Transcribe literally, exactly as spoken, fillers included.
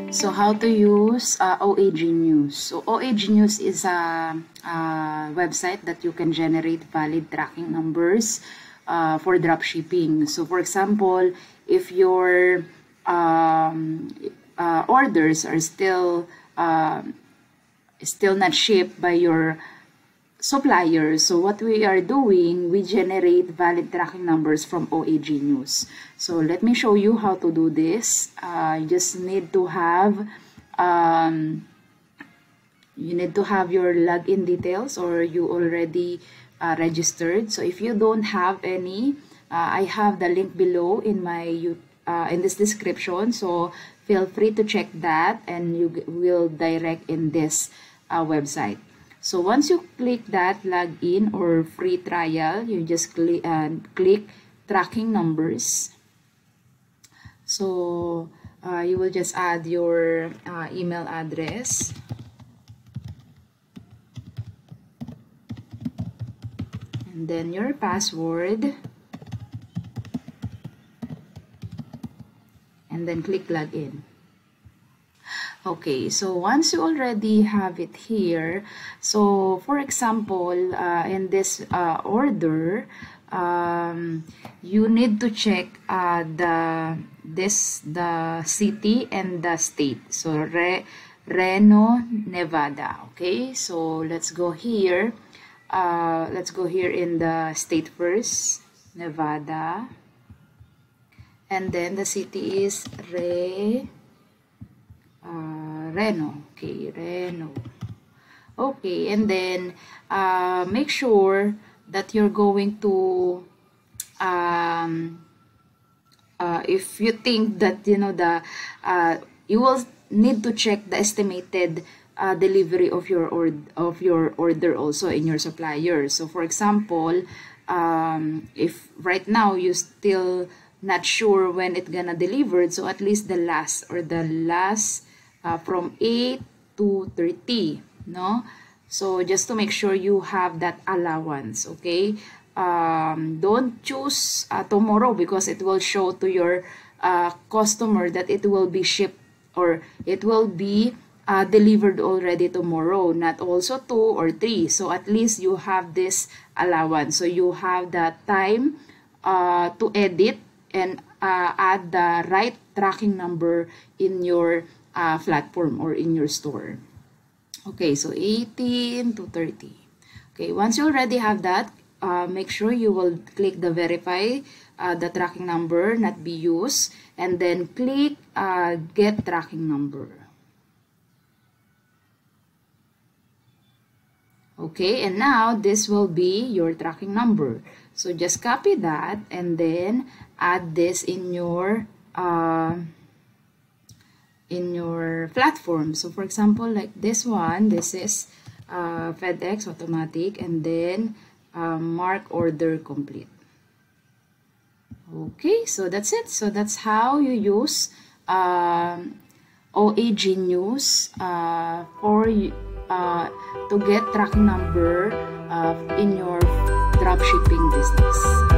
So how to use uh, O A G News. So O A G News is a, a website that you can generate valid tracking numbers uh, for dropshipping. So for example, if your um, uh, orders are still uh, still not shipped by your suppliers, so what we are doing, we generate valid tracking numbers from O A G News. So let me show you how to do this. Uh, you just need to have um, you need to have your login details, or you already uh, registered. So if you don't have any, uh, I have the link below in my uh, in this description. So feel free to check that, and you will direct in this uh, website. So once you click that login or free trial, you just click, uh, click tracking numbers. So uh, you will just add your uh, email address. And then your password. And then click login. Okay, so once you already have it here, so for example, uh, in this uh, order, um, you need to check uh, the this the city and the state. So Re, Reno, Nevada. Okay, so let's go here. Uh, let's go here in the state first, Nevada, and then the city is Re. Uh, Reno. Okay, Reno. Okay, and then uh, make sure that you're going to um, uh, if you think that you know the uh, you will need to check the estimated uh, delivery of your or of your order also in your supplier. So for example, um, if right now you still not sure when it's gonna deliver, so at least the last or the last Uh, from eight to thirty, no? So just to make sure you have that allowance, okay? Um, don't choose uh, tomorrow, because it will show to your uh, customer that it will be shipped or it will be uh, delivered already tomorrow, not also two or three. So at least you have this allowance. So you have that time uh, to edit and uh, add the right tracking number in your Uh, platform or in your store. Okay, so eighteen to thirty. Okay, once you already have that, uh, make sure you will click the verify uh, the tracking number not be used, and then click uh, get tracking number. Okay, and now this will be your tracking number. So just copy that and then add this in your uh, in your platform. So for example, like this one, this is uh, FedEx automatic, and then um, mark order complete. Okay, so that's it. So that's how you use um, O A G News uh, for uh, to get tracking number uh, in your dropshipping business.